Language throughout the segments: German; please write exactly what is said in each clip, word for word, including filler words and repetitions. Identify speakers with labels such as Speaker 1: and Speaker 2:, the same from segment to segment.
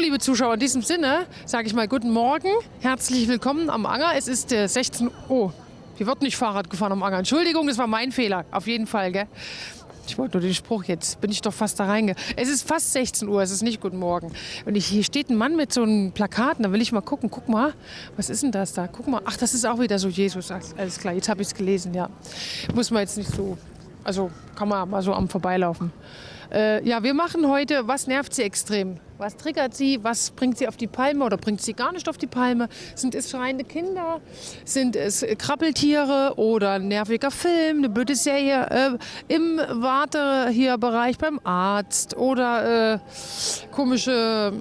Speaker 1: liebe Zuschauer, in diesem Sinne sage ich mal guten Morgen, herzlich willkommen am Anger. Es ist äh, sechzehn Uhr. Oh, hier wird nicht Fahrrad gefahren am Anger. Entschuldigung, das war mein Fehler, auf jeden Fall, gell? Ich wollte nur den Spruch, jetzt bin ich doch fast da reinge... Es ist fast sechzehn Uhr, es ist nicht guten Morgen. Und ich, hier steht ein Mann mit so einem Plakat, da will ich mal gucken. Guck mal, was ist denn das da? Guck mal, ach, das ist auch wieder so Jesus. Alles klar, jetzt habe ich es gelesen, ja. Muss man jetzt nicht so, also kann man mal so am Vorbeilaufen. Äh, ja, wir machen heute, was nervt sie extrem? Was triggert sie? Was bringt sie auf die Palme oder bringt sie gar nicht auf die Palme? Sind es schreiende Kinder? Sind es Krabbeltiere oder ein nerviger Film? Eine blöde Serie äh, im Warte hier Bereich beim Arzt oder äh, komische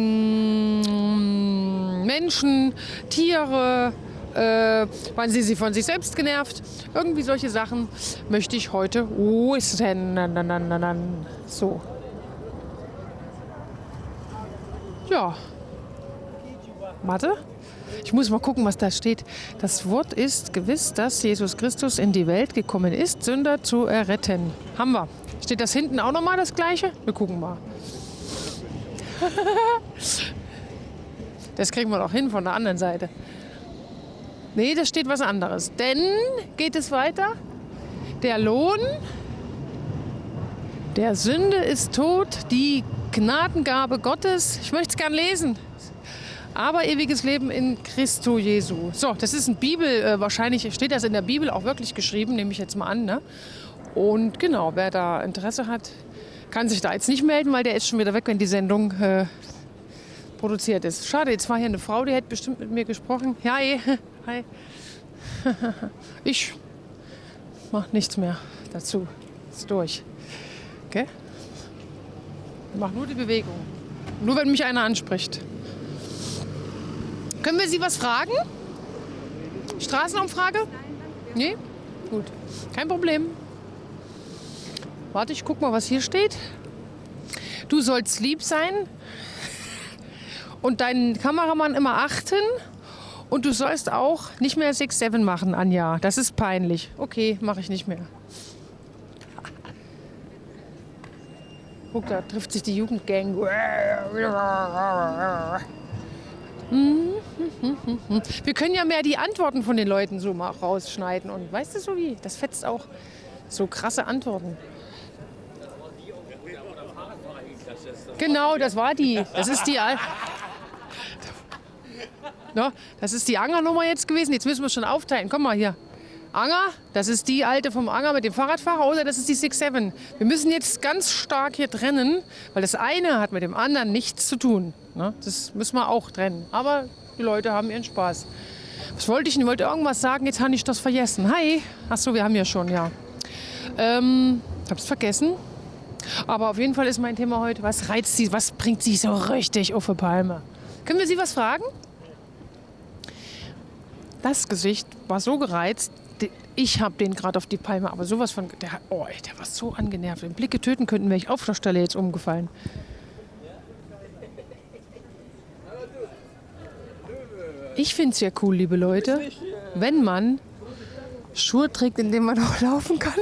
Speaker 1: mm, Menschen, Tiere? Äh, waren sie, sie von sich selbst genervt? Irgendwie solche Sachen möchte ich heute wissen. So. Ja. Warte. Ich muss mal gucken, was da steht. Das Wort ist gewiss, dass Jesus Christus in die Welt gekommen ist, Sünder zu erretten. Haben wir. Steht das hinten auch nochmal das Gleiche? Wir gucken mal. Das kriegen wir doch hin von der anderen Seite. Nee, da steht was anderes. Denn, geht es weiter? Der Lohn der Sünde ist Tod, die Gnadengabe Gottes. Ich möchte es gern lesen. Aber ewiges Leben in Christo Jesu. So, das ist ein Bibel, äh, wahrscheinlich steht das in der Bibel auch wirklich geschrieben, nehme ich jetzt mal an. Ne? Und genau, wer da Interesse hat, kann sich da jetzt nicht melden, weil der ist schon wieder weg, wenn die Sendung äh, produziert ist. Schade, jetzt war hier eine Frau, die hätte bestimmt mit mir gesprochen. Ja, hey, hi. Ich mach nichts mehr dazu. Ist durch. Okay? Ich mach nur die Bewegung. Nur wenn mich einer anspricht. Können wir Sie was fragen? Straßenumfrage? Nee? Gut. Kein Problem. Warte, ich guck mal, was hier steht. Du sollst lieb sein und deinen Kameramann immer achten. Und du sollst auch nicht mehr sechs sieben machen, Anja. Das ist peinlich. Okay, mache ich nicht mehr. Guck, da trifft sich die Jugendgang. Wir können ja mehr die Antworten von den Leuten so mal rausschneiden. Und weißt du so wie? Das fetzt auch so krasse Antworten. Genau, das war die. Das ist die. No, das ist die Angernummer jetzt gewesen. Jetzt müssen wir schon aufteilen. Komm mal hier. Anger, das ist die alte vom Anger mit dem Fahrradfahrer oder das ist die sechs sieben. Wir müssen jetzt ganz stark hier trennen, weil das eine hat mit dem anderen nichts zu tun. Ne? Das müssen wir auch trennen. Aber die Leute haben ihren Spaß. Was wollte ich? Ich wollte irgendwas sagen, jetzt habe ich das vergessen. Hi. Achso, wir haben ja schon, ja. Ähm, hab's vergessen. Aber auf jeden Fall ist mein Thema heute, was reizt sie, was bringt sie so richtig auf die Palme? Können wir Sie was fragen? Das Gesicht war so gereizt, ich habe den gerade auf die Palme, aber sowas von, der, oh, der war so angenervt. Wenn Blicke töten könnten, wäre ich auf der Stelle jetzt umgefallen. Ich finde es ja cool, liebe Leute, wenn man Schuhe trägt, in denen man auch laufen kann.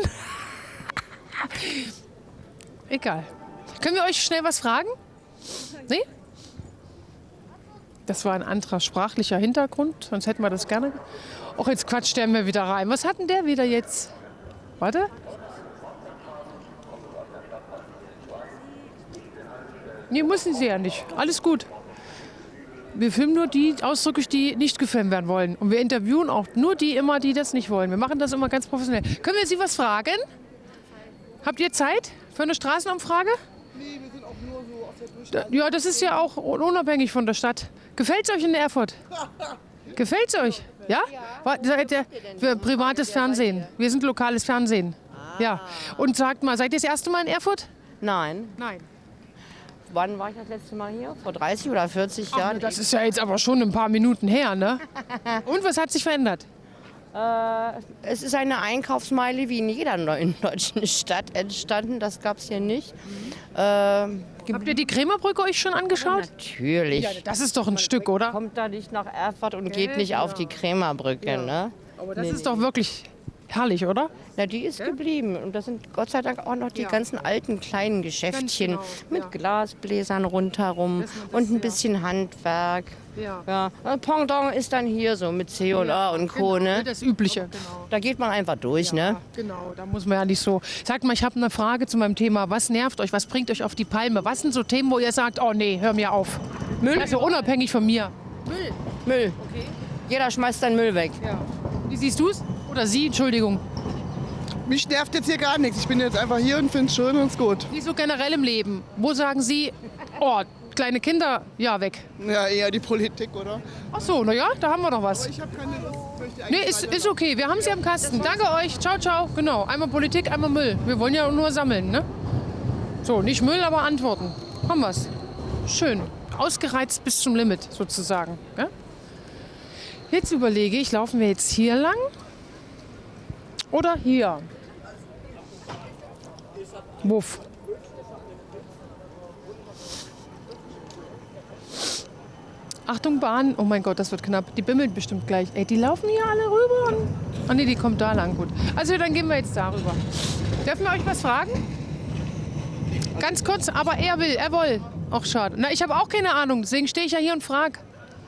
Speaker 1: Egal. Können wir euch schnell was fragen? Nee? Das war ein anderer sprachlicher Hintergrund, sonst hätten wir das gerne. Och, jetzt quatscht der mir wieder rein. Was hat denn der wieder jetzt? Warte. Nee, müssen Sie ja nicht. Alles gut. Wir filmen nur die ausdrücklich, die nicht gefilmt werden wollen. Und wir interviewen auch nur die immer, die das nicht wollen. Wir machen das immer ganz professionell. Können wir Sie was fragen? Habt ihr Zeit für eine Straßenumfrage?
Speaker 2: Nee, wir sind auch nur so aus der Durchstadt.
Speaker 1: Ja, das ist ja auch unabhängig von der Stadt. Gefällt es euch in Erfurt? Gefällt es euch? Ja? War- Seid ihr für privates Fernsehen? Wir sind lokales Fernsehen. Ja. Und sagt mal, seid ihr das erste Mal in Erfurt?
Speaker 3: Nein.
Speaker 1: Nein.
Speaker 3: Wann war ich das letzte Mal hier? Vor dreißig oder vierzig Jahren?
Speaker 1: Das ist ja jetzt aber schon ein paar Minuten her, ne? Und was hat sich verändert?
Speaker 3: Äh, es ist eine Einkaufsmeile wie in jeder neuen deutschen Stadt entstanden. Das gab es hier nicht. Ähm,
Speaker 1: Habt ihr die Krämerbrücke euch schon angeschaut?
Speaker 3: natürlich.
Speaker 1: Ja, das ist doch ein Stück, oder?
Speaker 3: Kommt da nicht nach Erfurt und geht nicht auf die Krämerbrücke. Ne?
Speaker 1: Aber das ist doch wirklich Herrlich, oder?
Speaker 3: Na, die ist geblieben. Und da sind Gott sei Dank auch noch die
Speaker 1: Ja.
Speaker 3: ganzen alten kleinen Geschäftchen
Speaker 1: genau,
Speaker 3: mit
Speaker 1: ja.
Speaker 3: Glasbläsern rundherum
Speaker 1: Das ist das,
Speaker 3: und ein
Speaker 1: ja.
Speaker 3: bisschen Handwerk.
Speaker 1: Ja.
Speaker 3: Ja. Und Pendant ist dann hier so mit C und A und Co.
Speaker 1: Genau,
Speaker 3: Ne?
Speaker 1: das Übliche. Genau.
Speaker 3: Da geht man einfach durch.
Speaker 1: Ja,
Speaker 3: Ne?
Speaker 1: genau, da muss man ja nicht so. Sagt mal, ich habe eine Frage zu meinem Thema. Was nervt euch? Was bringt euch auf die Palme? Was sind so Themen, wo ihr sagt, oh nee, hör mir auf?
Speaker 3: Müll?
Speaker 1: Also unabhängig von mir.
Speaker 3: Müll. Jeder schmeißt seinen Müll weg.
Speaker 1: Ja. Wie siehst du es? Oder sie, Entschuldigung.
Speaker 2: Mich nervt jetzt hier gar nichts. Ich bin jetzt einfach hier und finde es schön und es gut.
Speaker 1: Wie so generell im Leben? Wo sagen Sie, oh, kleine Kinder, ja, weg.
Speaker 2: Ja, eher die Politik, oder?
Speaker 1: Ach so, na ja, da haben wir doch was.
Speaker 2: Ich habe keine Lust. Möchte
Speaker 1: Nee,
Speaker 2: eigentlich
Speaker 1: ist,
Speaker 2: weiter-
Speaker 1: ist okay. Wir haben sie am Kasten. Danke euch. Ciao, ciao. Genau. Einmal Politik, einmal Müll. Wir wollen ja nur sammeln, ne? So, nicht Müll, aber Antworten. Haben wir's. Schön. Ausgereizt bis zum Limit, sozusagen. Ja? Jetzt überlege ich, laufen wir jetzt hier lang oder hier? Wuff. Achtung, Bahn. Oh mein Gott, das wird knapp. Die bimmelt bestimmt gleich. Ey, die laufen hier alle rüber. Und ah nee, die kommt da lang. Gut. Also dann gehen wir jetzt darüber. Dürfen wir euch was fragen? Ganz kurz, aber er will, er will. Ach, schade. Na, ich habe auch keine Ahnung. Deswegen stehe ich ja hier und frage.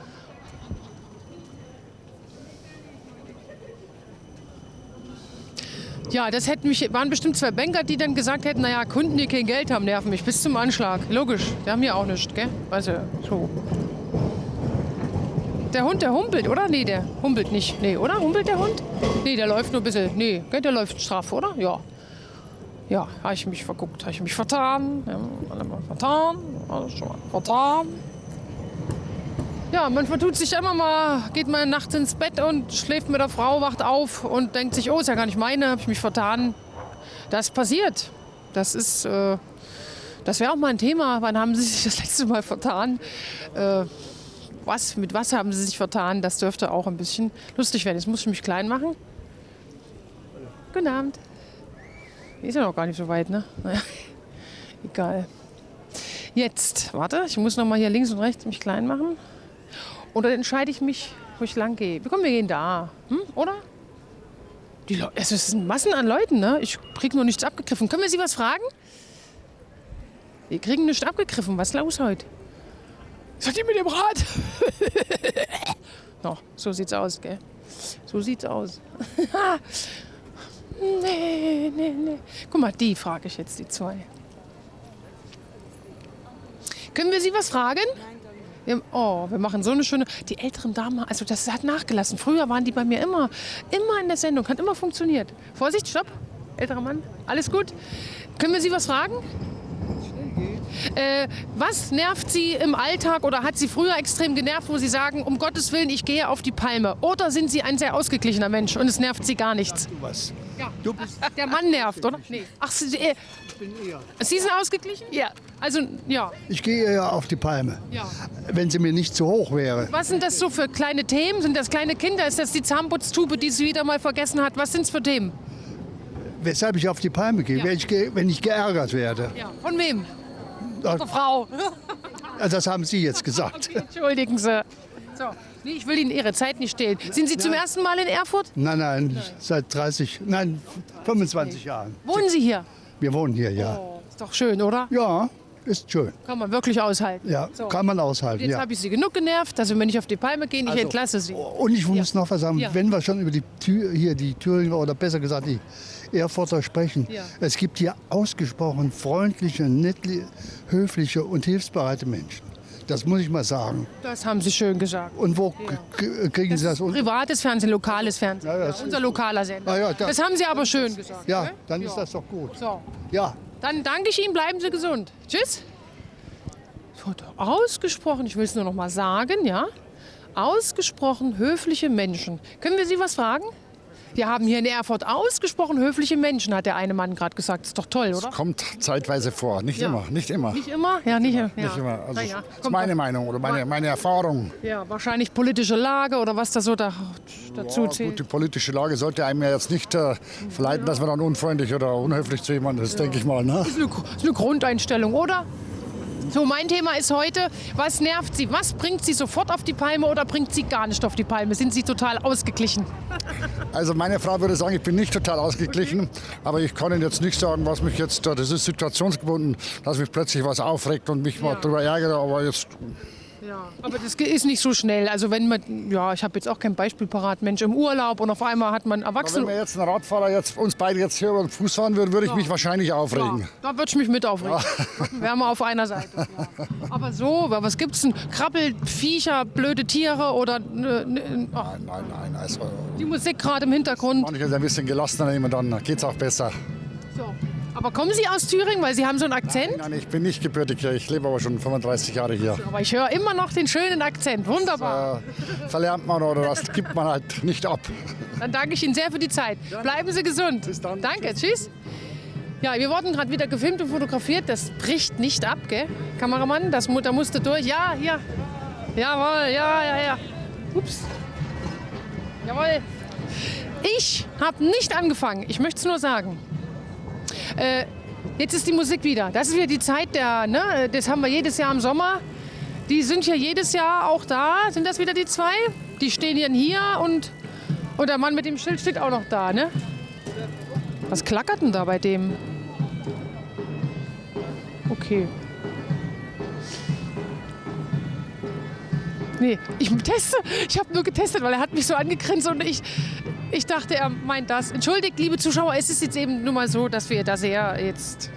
Speaker 1: Ja, das hätten mich, waren bestimmt zwei Banker, die dann gesagt hätten, naja, Kunden, die kein Geld haben, nerven mich bis zum Anschlag. Logisch, die haben ja auch nichts, gell? Also, so. Der Hund, der humpelt, oder? Nee, der humpelt nicht. Nee, oder? Humpelt der Hund? Nee, der läuft nur ein bisschen. Nee, gell, der läuft straff, oder? Ja. Ja, habe ich mich verguckt, habe ich mich vertan. Ja, alle mal vertan. Alles schon mal vertan. Ja, man vertut sich immer mal, geht mal nachts ins Bett und schläft mit der Frau, wacht auf und denkt sich, oh, ist ja gar nicht meine, habe ich mich vertan. Das passiert. Das ist, äh, das wäre auch mal ein Thema. Wann haben Sie sich das letzte Mal vertan? Äh, was, mit was haben Sie sich vertan? Das dürfte auch ein bisschen lustig werden. Jetzt muss ich mich klein machen. Guten Abend. Ist ja noch gar nicht so weit, ne? Naja, egal. Jetzt, warte, ich muss noch mal hier links und rechts mich klein machen. Oder entscheide ich mich, wo ich lang gehe? Komm, wir gehen da, hm? Oder? Die Leute, es sind Massen an Leuten, ne? Ich kriege nur nichts abgegriffen. Können wir Sie was fragen? Wir kriegen nichts abgegriffen. Was ist los heute? Was hat die mit dem Rad? No, so sieht's aus, gell? So sieht's aus. Nee, nee, nee. Guck mal, die frage ich jetzt, die zwei. Können wir Sie was fragen? Wir, oh, wir machen so eine schöne... Die älteren Damen, also das hat nachgelassen. Früher waren die bei mir immer, immer in der Sendung. Hat immer funktioniert. Vorsicht, stopp. Älterer Mann, alles gut? Können wir Sie was fragen? Äh, was nervt Sie im Alltag oder hat Sie früher extrem genervt, wo Sie sagen, um Gottes Willen, ich gehe auf die Palme? Oder sind Sie ein sehr ausgeglichener Mensch und es nervt Sie gar nichts?
Speaker 4: Du was?
Speaker 1: Ja.
Speaker 4: Du bist
Speaker 1: Der Mann nervt, oder? Nee. Ach, Sie, äh,
Speaker 4: ich bin eher.
Speaker 1: Sie sind ausgeglichen?
Speaker 3: Ja.
Speaker 1: Also, ja.
Speaker 4: Ich gehe ja auf die Palme.
Speaker 1: ja.
Speaker 4: Wenn sie mir nicht zu hoch wäre.
Speaker 1: Was sind das so für kleine Themen? Sind das kleine Kinder? Ist das die Zahnputztube, die sie wieder mal vergessen hat? Was sind es für Themen?
Speaker 4: Weshalb ich auf die Palme gehe?
Speaker 1: Ja.
Speaker 4: Wenn, ich, ge- wenn ich geärgert werde.
Speaker 1: Ja. Von wem?
Speaker 4: Ach,
Speaker 1: Von Frau.
Speaker 4: das haben Sie jetzt gesagt.
Speaker 1: Okay, entschuldigen Sie. So. Nee, ich will Ihnen Ihre Zeit nicht stehlen. Sind Sie zum ersten Mal in Erfurt?
Speaker 4: Nein, nein, seit dreißig, nein, fünfundzwanzig Jahren.
Speaker 1: Wohnen Sie hier?
Speaker 4: Wir wohnen hier, ja.
Speaker 1: Oh, ist doch schön, oder?
Speaker 4: Ja, ist schön.
Speaker 1: Kann man wirklich aushalten.
Speaker 4: Ja,
Speaker 1: So.
Speaker 4: kann man aushalten.
Speaker 1: Jetzt
Speaker 4: Ja.
Speaker 1: habe ich Sie genug genervt, dass Sie mir nicht auf die Palme gehen. Ich
Speaker 4: Also,
Speaker 1: entlasse Sie.
Speaker 4: Und ich muss noch was sagen,
Speaker 1: Ja.
Speaker 4: wenn wir schon über die, Thü hier die Thüringer oder besser gesagt die Erfurter sprechen.
Speaker 1: Ja.
Speaker 4: Es gibt hier ausgesprochen freundliche, nette, höfliche und hilfsbereite Menschen. Das muss ich mal sagen.
Speaker 1: Das haben Sie schön gesagt.
Speaker 4: Und wo k- kriegen Sie das? Un-
Speaker 1: Privates Fernsehen, lokales Fernsehen.
Speaker 4: Ja, das
Speaker 1: Ja, unser lokaler Sender.
Speaker 4: Ah, ja, da-
Speaker 1: das haben Sie aber schön gesagt.
Speaker 4: Ja,
Speaker 1: ne?
Speaker 4: dann ist das doch gut.
Speaker 1: So,
Speaker 4: Ja,
Speaker 1: dann danke ich Ihnen, bleiben Sie gesund. Tschüss. So, ausgesprochen, ich will es nur noch mal sagen, ja. Ausgesprochen höfliche Menschen. Können wir Sie was fragen? Wir haben hier in Erfurt ausgesprochen höfliche Menschen, hat der eine Mann gerade gesagt. Ist doch toll, oder?
Speaker 5: Kommt zeitweise vor, nicht
Speaker 1: Ja.
Speaker 5: immer, nicht immer.
Speaker 1: Nicht immer? Ja, nicht, ja.
Speaker 5: Nicht immer. Also
Speaker 1: Na ja,
Speaker 5: das ist
Speaker 1: kommt
Speaker 5: meine
Speaker 1: doch-
Speaker 5: Meinung oder meine, meine Erfahrung.
Speaker 1: Ja, wahrscheinlich politische Lage oder was da so da, dazu
Speaker 5: Ja,
Speaker 1: zählt.
Speaker 5: gut, die politische Lage sollte einem ja jetzt nicht äh, verleiten, dass man dann unfreundlich oder unhöflich zu jemandem ist, denke ich mal. Ne?
Speaker 1: Das ist eine, ist eine Grundeinstellung, oder? So, mein Thema ist heute, was nervt Sie? Was bringt Sie sofort auf die Palme oder bringt Sie gar nicht auf die Palme? Sind Sie total ausgeglichen?
Speaker 5: Also meine Frau würde sagen, ich bin nicht total ausgeglichen, okay. Aber ich kann Ihnen jetzt nicht sagen, was mich jetzt, das ist situationsgebunden, dass mich plötzlich was aufregt und mich ja. mal darüber ärgere, aber jetzt...
Speaker 1: Ja, aber das ist nicht so schnell. Also wenn man, ja, ich habe jetzt auch kein Beispiel parat, Mensch, im Urlaub und auf einmal hat man Erwachsene...
Speaker 5: Wenn wir jetzt einen Radfahrer jetzt uns beide jetzt hier über den Fuß fahren würde, würde ich ja. mich wahrscheinlich aufregen.
Speaker 1: Ja, da würde ich mich mit aufregen. Ja. Wären wir auf einer Seite. Ja. Aber so, was gibt's denn? Krabbelviecher, blöde Tiere oder... Ne, ne, oh.
Speaker 5: Nein, nein, nein. Also,
Speaker 1: die Musik gerade im Hintergrund.
Speaker 5: Manche sind ein bisschen gelassener nehmen, dann geht's auch besser.
Speaker 1: So. Aber kommen Sie aus Thüringen, weil Sie haben so einen Akzent?
Speaker 5: Nein, nein, ich bin nicht gebürtig hier. Ich lebe aber schon fünfunddreißig Jahre hier.
Speaker 1: Aber ich höre immer noch den schönen Akzent. Wunderbar.
Speaker 5: Das äh, verlernt man oder das gibt man halt nicht ab.
Speaker 1: Dann danke ich Ihnen sehr für die Zeit. Bleiben Sie gesund.
Speaker 5: Bis dann.
Speaker 1: Danke, tschüss. Ja, wir wurden gerade wieder gefilmt und fotografiert. Das bricht nicht ab, gell? Kameramann, das, da musste durch. Ja, hier. Jawohl, ja, ja, ja. Ups. Jawohl. Ich habe nicht angefangen. Ich möchte es nur sagen. Äh, jetzt ist die Musik wieder. Das ist wieder die Zeit, der, ne, das haben wir jedes Jahr im Sommer. Die sind ja jedes Jahr auch da. Sind das wieder die zwei? Die stehen hier und, und der Mann mit dem Schild steht auch noch da, ne? Was klackert denn da bei dem? Okay. Nee, ich teste. Ich habe nur getestet, weil er hat mich so angegrinst und ich... Ich dachte, er meint das. Entschuldigt, liebe Zuschauer, es ist jetzt eben nur mal so, dass wir da sehr jetzt...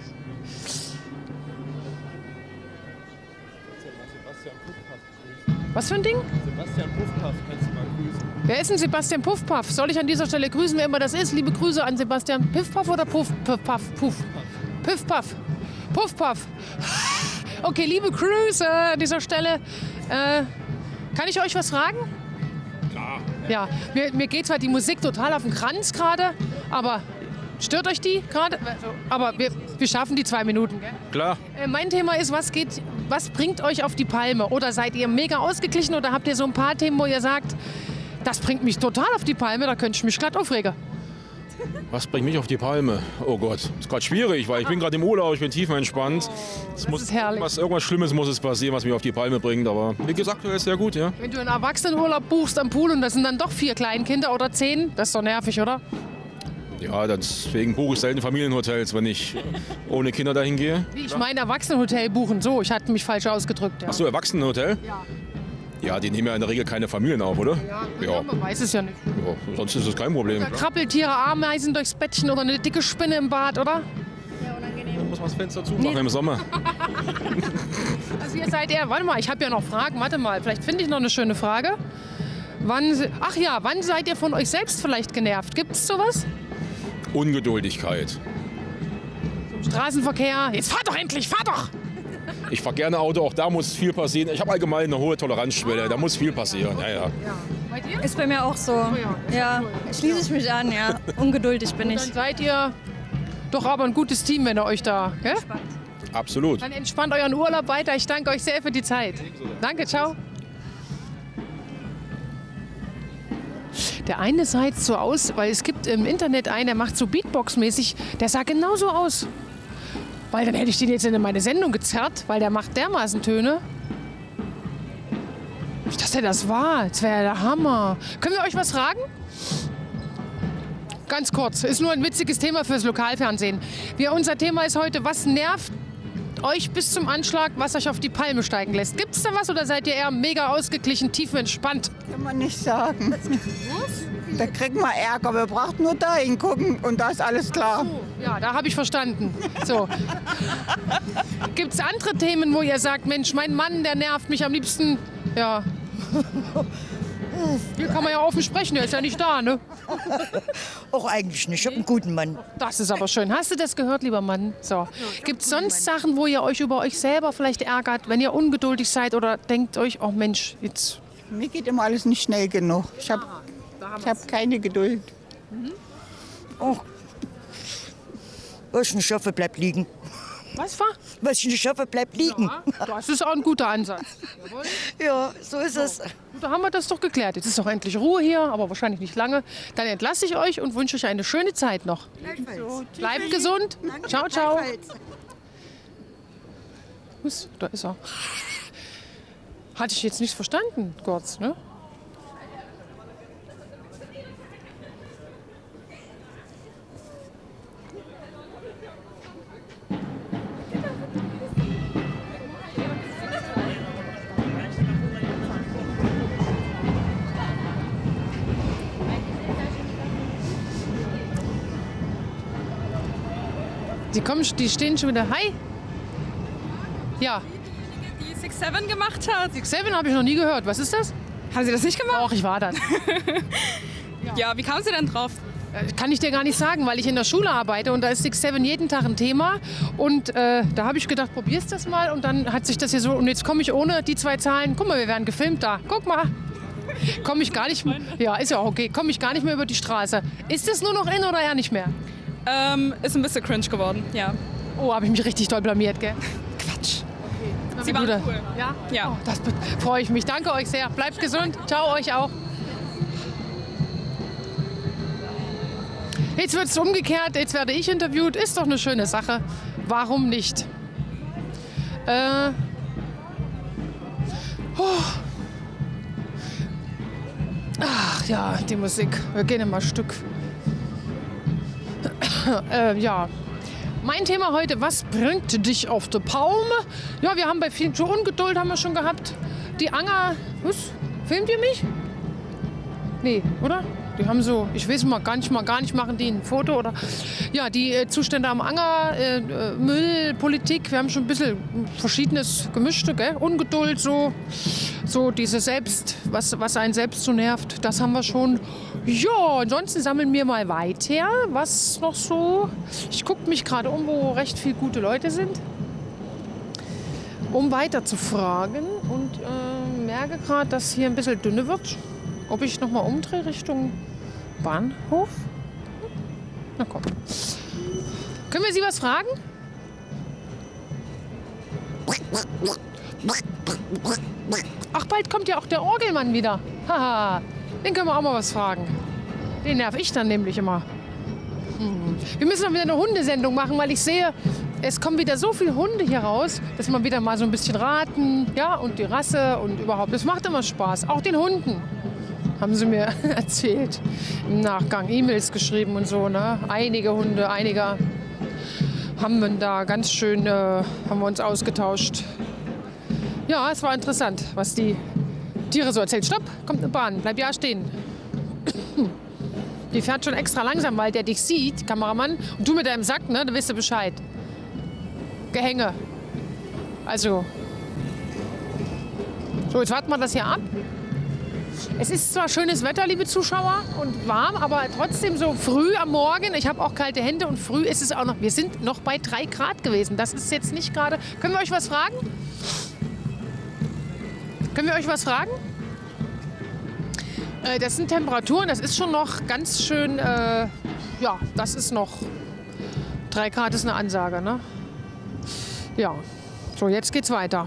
Speaker 1: Was für ein Ding?
Speaker 6: Sebastian Puffpaff, kannst du mal grüßen.
Speaker 1: Wer ist denn Sebastian Puffpaff? Soll ich an dieser Stelle grüßen, wer immer das ist? Liebe Grüße an Sebastian Piffpaff oder Puff, Puff, Puff? Piffpaff. Puffpaff. Okay, liebe Grüße an dieser Stelle. Äh, kann ich euch was fragen? Ja, mir, mir geht zwar die Musik total auf den Kranz gerade, aber stört euch die gerade? Aber wir, wir schaffen die zwei Minuten, gell?
Speaker 6: Klar.
Speaker 1: Äh, mein Thema ist, was, geht, was bringt euch auf die Palme? Oder seid ihr mega ausgeglichen oder habt ihr so ein paar Themen, wo ihr sagt, das bringt mich total auf die Palme, da könnte ich mich glatt aufregen?
Speaker 6: Was bringt mich auf die Palme? Oh Gott, ist gerade schwierig, weil ich bin gerade im Urlaub, ich bin tiefenentspannt.
Speaker 1: Das muss, ist herrlich.
Speaker 6: Was, irgendwas Schlimmes muss es passieren, was mich auf die Palme bringt, aber wie gesagt, das ist sehr gut, ja.
Speaker 1: Wenn du einen Erwachsenenurlaub buchst am Pool und das sind dann doch vier Kleinkinder oder zehn, das ist doch nervig, oder?
Speaker 6: Ja, deswegen buche ich selten Familienhotels, wenn ich ohne Kinder dahin gehe.
Speaker 1: Wie, ich meine Erwachsenenhotel buchen, so, ich hatte mich falsch ausgedrückt. Ja.
Speaker 6: Ach so, Erwachsenenhotel?
Speaker 1: Ja.
Speaker 6: Ja, die nehmen ja in der Regel keine Familien auf, oder?
Speaker 1: Ja, ja. Man weiß es ja nicht.
Speaker 6: Ja, sonst ist es kein Problem.
Speaker 1: Oder Krabbeltiere, Ameisen durchs Bettchen oder eine dicke Spinne im Bad, oder?
Speaker 6: Ja, unangenehm. Dann muss man das Fenster zumachen nee. im Sommer.
Speaker 1: Also ihr seid eher, warte mal, ich habe ja noch Fragen, warte mal, vielleicht finde ich noch eine schöne Frage. Wann, ach ja, wann seid ihr von euch selbst vielleicht genervt? Gibt es sowas?
Speaker 6: Ungeduldigkeit.
Speaker 1: Zum Straßenverkehr, jetzt fahr doch endlich, fahr doch!
Speaker 6: Ich fahre gerne Auto, auch da muss viel passieren. Ich habe allgemein eine hohe Toleranzschwelle, da muss viel passieren. Ja, ja.
Speaker 1: Ja. Bei dir?
Speaker 7: Ist bei mir auch so.
Speaker 1: Oh ja,
Speaker 7: ja,
Speaker 1: cool.
Speaker 7: Schließe ich mich an, ja. Ungeduldig bin
Speaker 1: Und
Speaker 7: ich.
Speaker 1: dann seid ihr doch aber ein gutes Team, wenn ihr euch da, gell?
Speaker 6: Absolut.
Speaker 1: Dann entspannt euren Urlaub weiter. Ich danke euch sehr für die Zeit. Danke, ciao. Der eine sah jetzt so aus, weil es gibt im Internet einen, der macht so Beatbox-mäßig, der sah genauso aus. Weil dann hätte ich den jetzt in meine Sendung gezerrt, weil der macht dermaßen Töne. Nicht, dass der das war. Das wäre der Hammer. Können wir euch was fragen? Ganz kurz. Ist nur ein witziges Thema fürs Lokalfernsehen. Wir, unser Thema ist heute, was nervt euch bis zum Anschlag, was euch auf die Palme steigen lässt? Gibt es da was oder seid ihr eher mega ausgeglichen, tiefenentspannt?
Speaker 8: Kann man nicht sagen. Da kriegen wir Ärger. Wir brauchen nur da hingucken und da ist alles klar.
Speaker 1: So, ja, da habe ich verstanden. So. Gibt es andere Themen, wo ihr sagt, Mensch, mein Mann, der nervt mich am liebsten? Ja. Hier kann man ja offen sprechen, der ist ja nicht da, ne?
Speaker 9: Auch eigentlich nicht. Ich habe einen guten Mann.
Speaker 1: Das ist aber schön. Hast du das gehört, lieber Mann? So. Gibt es sonst Sachen, wo ihr euch über euch selber vielleicht ärgert, wenn ihr ungeduldig seid oder denkt euch, oh Mensch, jetzt...
Speaker 8: Mir geht immer alles nicht schnell genug. Ich habe ich hab keine Geduld.
Speaker 9: Mhm. Oh. Was ich nicht schaffe, bleibt liegen.
Speaker 1: Was war?
Speaker 9: Was ich nicht schaffe, bleibt liegen.
Speaker 1: Ja, das ist auch ein guter Ansatz. Jawohl.
Speaker 9: Ja, so ist es.
Speaker 1: Gut, da haben wir das doch geklärt. Jetzt ist doch endlich Ruhe hier, aber wahrscheinlich nicht lange. Dann entlasse ich euch und wünsche euch eine schöne Zeit noch.
Speaker 8: So,
Speaker 1: Bleibt gesund. Ciao, ciao. Was? Da ist er. Hatte ich jetzt nicht verstanden, kurz, ne? Die kommen, die stehen schon wieder. Hi. Ja.
Speaker 7: Die six seven gemacht hat.
Speaker 1: six seven habe ich noch nie gehört. Was ist das?
Speaker 7: Haben Sie das nicht gemacht?
Speaker 1: Doch, ich war das.
Speaker 7: Ja, wie kamen Sie denn drauf?
Speaker 1: Äh, Kann ich dir gar nicht sagen, weil ich in der Schule arbeite und da ist six seven jeden Tag ein Thema. Und äh, da habe ich gedacht, probier's das mal. Und dann hat sich das hier so. Und jetzt komme ich ohne die zwei Zahlen. Guck mal, wir werden gefilmt da. Guck mal. Komme ich gar nicht mehr. Ja, ist ja auch okay. Komme ich gar nicht mehr über die Straße. Ist das nur noch in oder eher nicht mehr?
Speaker 7: Ähm, ist ein bisschen cringe geworden, ja.
Speaker 1: Oh, habe ich mich richtig doll blamiert, gell?
Speaker 7: Quatsch.
Speaker 1: Na,
Speaker 7: Sie
Speaker 1: wie
Speaker 7: waren
Speaker 1: du da-
Speaker 7: cool.
Speaker 1: Ja?
Speaker 7: Ja.
Speaker 1: Oh, das be- freue ich mich. Danke euch sehr. Bleibt gesund. Ciao euch auch. Jetzt wird es umgekehrt. Jetzt werde ich interviewt. Ist doch eine schöne Sache. Warum nicht? Äh. Oh. Ach ja, die Musik. Wir gehen immer Stück. äh, ja. Mein Thema heute, was bringt dich auf die Palme? Ja, wir haben bei vielen schon Ungeduld haben wir schon gehabt. Die Anger, was? Filmt ihr mich? Nee, oder? Die haben so, ich weiß mal gar nicht mal gar nicht, machen die ein Foto oder? Ja, die äh, Zustände am Anger, äh, äh, Müll, Politik, wir haben schon ein bisschen verschiedenes Gemischte, gell? Ungeduld, so, so diese Selbst, was, was einen selbst so nervt, das haben wir schon. Ja, ansonsten sammeln wir mal weiter, was noch so. Ich gucke mich gerade um, wo recht viele gute Leute sind, um weiter zu fragen und äh, merke gerade, dass hier ein bisschen dünne wird. Ob ich noch mal umdrehe Richtung Bahnhof? Na komm. Können wir Sie was fragen? Ach, bald kommt ja auch der Orgelmann wieder. Haha, den können wir auch mal was fragen. Den nerv ich dann nämlich immer. Hm. Wir müssen noch wieder eine Hundesendung machen, weil ich sehe, es kommen wieder so viele Hunde hier raus, dass man wieder mal so ein bisschen raten, ja, und die Rasse und überhaupt. Das macht immer Spaß, auch den Hunden. Haben sie mir erzählt. Im Nachgang E-Mails geschrieben und so, ne? Einige Hunde, einige haben wir da ganz schön, äh, haben wir uns ausgetauscht. Ja, es war interessant, was die Tiere so erzählt. Stopp, kommt eine Bahn, bleib ja stehen. Die fährt schon extra langsam, weil der dich sieht, Kameramann. Und du mit deinem Sack, ne, da weißt du Bescheid. Gehänge. Also. So, jetzt warten wir das hier ab. Es ist zwar schönes Wetter, liebe Zuschauer, und warm, aber trotzdem so früh am Morgen. Ich habe auch kalte Hände und früh ist es auch noch. Wir sind noch bei drei Grad gewesen. Das ist jetzt nicht gerade. Können wir euch was fragen? Können wir euch was fragen? Äh, das sind Temperaturen, das ist schon noch ganz schön. Äh, ja, das ist noch. drei Grad ist eine Ansage, ne? Ja. So, jetzt geht's weiter.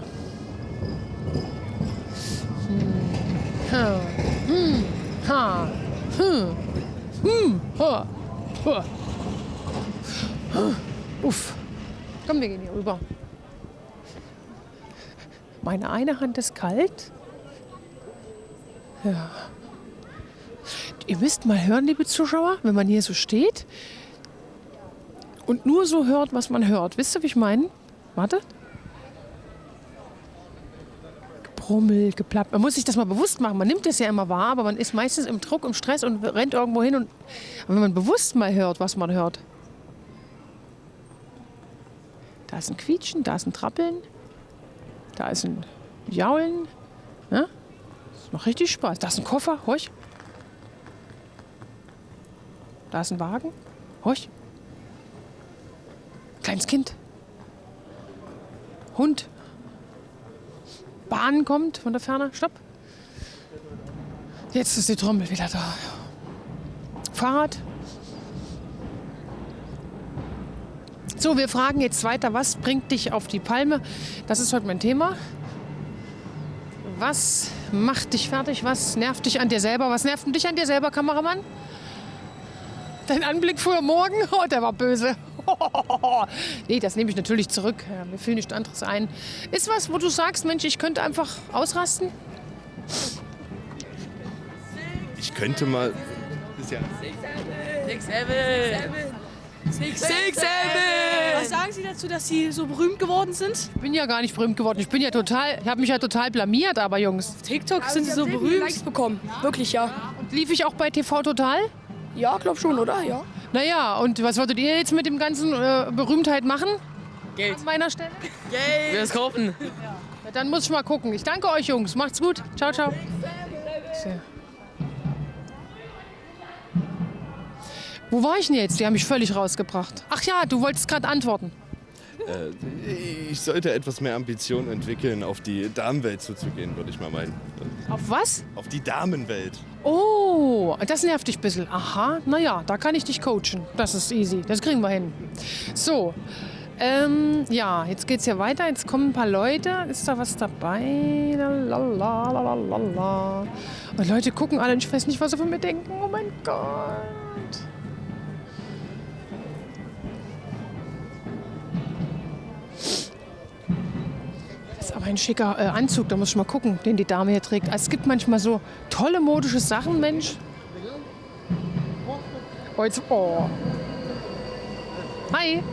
Speaker 1: Ha. Hm. Ha. Hm. Hm. Ha. Ha. Ha. Uff. Komm, wir gehen hier rüber. Meine eine Hand ist kalt. Ja. Ihr müsst mal hören, liebe Zuschauer, wenn man hier so steht und nur so hört, was man hört. Wisst ihr, wie ich meine? Warte. Brummel, geplappt. Man muss sich das mal bewusst machen. Man nimmt das ja immer wahr, aber man ist meistens im Druck, im Stress und rennt irgendwo hin. Und wenn man bewusst mal hört, was man hört. Da ist ein Quietschen, da ist ein Trappeln, da ist ein Jaulen. Ja? Das ist noch richtig Spaß. Da ist ein Koffer, horch. Da ist ein Wagen, horch. Kleines Kind. Hund. Bahn kommt von der Ferne. Stopp. Jetzt ist die Trommel wieder da. Fahrrad. So, wir fragen jetzt weiter. Was bringt dich auf die Palme? Das ist heute mein Thema. Was macht dich fertig? Was nervt dich an dir selber? Was nervt dich an dir selber, Kameramann? Dein Anblick früher Morgen? Oh, der war böse. Oh, Nee, das nehme ich natürlich zurück. Ja, mir fiel nichts anderes ein. Ist was, wo du sagst, Mensch, ich könnte einfach ausrasten?
Speaker 10: Ich könnte mal... Ist ja
Speaker 1: Six Seven!
Speaker 11: Was sagen Sie dazu, dass Sie so berühmt geworden sind?
Speaker 1: Ich bin ja gar nicht berühmt geworden. Ich bin ja total, ich habe mich ja total blamiert, aber Jungs.
Speaker 11: Auf TikTok sind Sie so berühmt. Likes bekommen. Wirklich, ja.
Speaker 1: Und lief ich auch bei T V Total?
Speaker 11: Ja, glaub schon, oder? Ja.
Speaker 1: Naja, und was würdet ihr jetzt mit dem ganzen äh, Berühmtheit machen?
Speaker 11: Geld.
Speaker 1: An meiner Stelle?
Speaker 11: Geld. Wir es kaufen.
Speaker 1: Ja, dann muss ich mal gucken. Ich danke euch, Jungs. Macht's gut. Ciao, ciao. So. Wo war ich denn jetzt? Die haben mich völlig rausgebracht. Ach ja, du wolltest gerade antworten.
Speaker 10: Äh, ich sollte etwas mehr Ambition entwickeln, auf die Damenwelt zuzugehen, würde ich mal meinen.
Speaker 1: Auf was?
Speaker 10: Auf die Damenwelt.
Speaker 1: Oh, das nervt dich ein bisschen. Aha, naja, da kann ich dich coachen. Das ist easy, das kriegen wir hin. So, ähm, ja, jetzt geht's ja weiter. Jetzt kommen ein paar Leute. Ist da was dabei? Lalalala. Und Leute gucken alle und ich weiß nicht, was sie von mir denken. Oh mein Gott. Das ist aber ein schicker äh, Anzug, da muss ich mal gucken, den die Dame hier trägt. Es gibt manchmal so tolle modische Sachen, Mensch. Oh, jetzt, oh. Hi.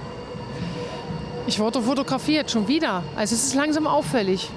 Speaker 1: Ich wurde fotografiert, schon wieder. Also es ist langsam auffällig.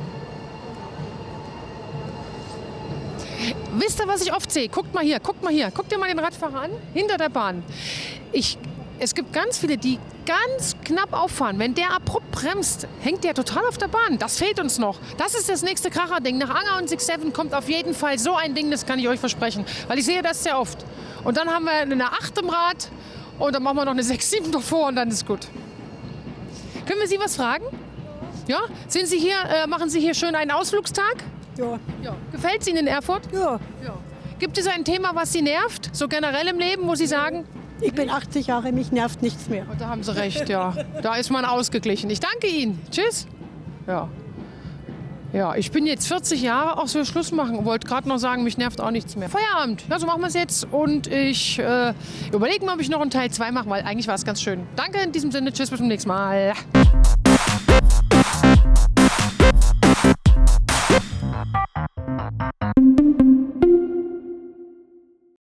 Speaker 1: Wisst ihr, was ich oft sehe? Guckt mal hier, guckt mal hier. Guckt dir mal den Radfahrer an, hinter der Bahn. Ich, es gibt ganz viele, die ganz knapp auffahren. Wenn der abrupt bremst, hängt der total auf der Bahn. Das fehlt uns noch. Das ist das nächste Kracher-Ding. Nach Anger und Six Seven kommt auf jeden Fall so ein Ding, das kann ich euch versprechen. Weil ich sehe das sehr oft. Und dann haben wir eine acht im Rad und dann machen wir noch eine sechs sieben davor und dann ist gut. Können wir Sie was fragen? Ja? Sind Sie hier, äh, machen Sie hier schön einen Ausflugstag?
Speaker 11: Ja.
Speaker 1: Ja. Gefällt es Ihnen in Erfurt?
Speaker 11: Ja.
Speaker 1: Ja. Gibt es ein Thema, was Sie nervt? So generell im Leben, wo Sie sagen?
Speaker 11: Ich bin achtzig Jahre, mich nervt nichts mehr.
Speaker 1: Da haben Sie recht, ja. Da ist man ausgeglichen. Ich danke Ihnen. Tschüss. Ja. Ja, ich bin jetzt vierzig Jahre, auch so Schluss machen und wollte gerade noch sagen, mich nervt auch nichts mehr. Feierabend. Ja, so machen wir es jetzt. Und ich äh, überlege mal, ob ich noch einen Teil zwei mache, weil eigentlich war es ganz schön. Danke in diesem Sinne. Tschüss, bis zum nächsten Mal.